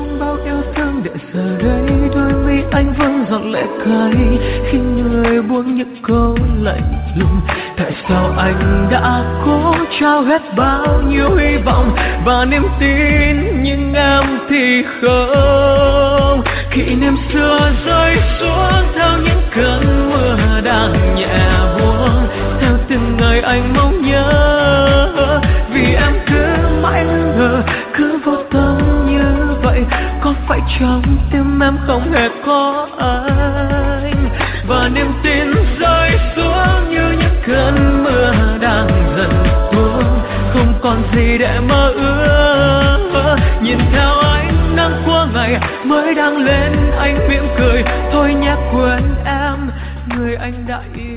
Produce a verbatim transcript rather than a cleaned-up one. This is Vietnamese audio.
mang bao yêu thương để giờ đây đôi mi anh vẫn giọt lệ cay khi người buông những câu lạnh lùng. Tại sao anh đã cố trao hết bao nhiêu hy vọng và niềm tin nhưng em thì không. Kỷ niệm xưa rơi xuống theo những cơn mưa đang nhẹ buông, theo từng ngày anh mong nhớ vì em cứ mãi ngờ cứ vô tâm như vậy. Có phải trong tim em không hề có anh và niềm tin rơi xuống như những cơn mưa đang dần tuôn, không còn gì để mơ ước. Nhìn theo ánh nắng của ngày mới đang lên anh mỉm cười thôi nhé quên em người anh đã yêu.